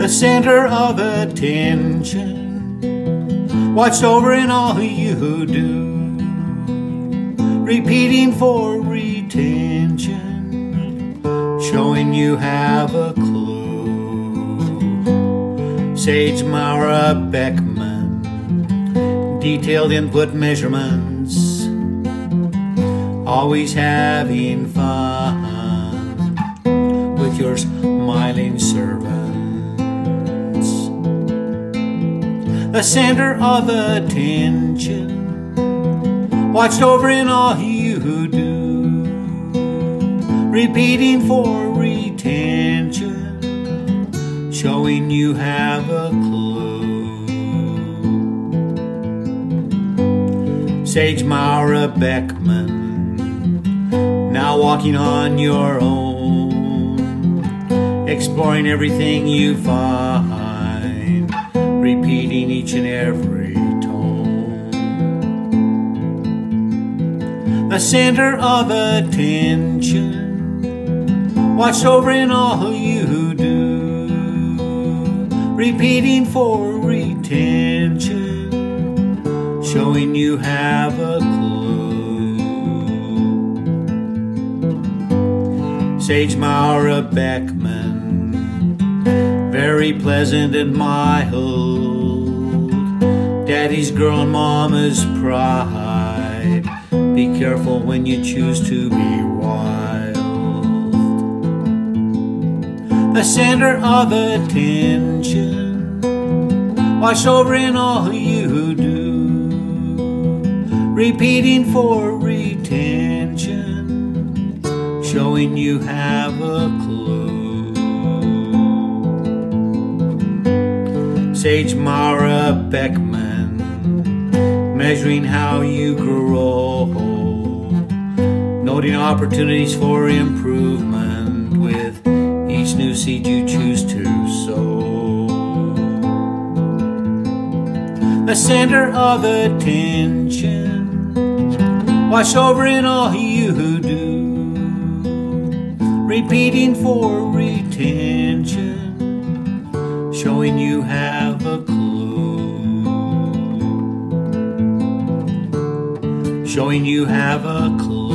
center of attention, watched over in all you do, repeating for retention, showing you have a clue. Sage Mara Beckman, detailed input measurements, always having fun with your smiling servants. The center of attention, watched over in all you do, repeating for retention, showing you have a clue. Sage Mara Beckman, now walking on your own, exploring everything you find, repeating each and every tone. The center of attention, watched over in all you do, repeating for retention, showing you have a clue. Sage Mara Beckman, very pleasant and mild, daddy's girl and mama's pride. Be careful when you choose to be wild. The center of attention, watched over in all you do, repeating for retention, showing you have a clue. Sage Mara Beckman, measuring how you grow, noting opportunities for improvement with each new seed you choose to sow. The center of attention, watched over in all you do, repeating for retention, showing you have a clue. Showing you have a clue.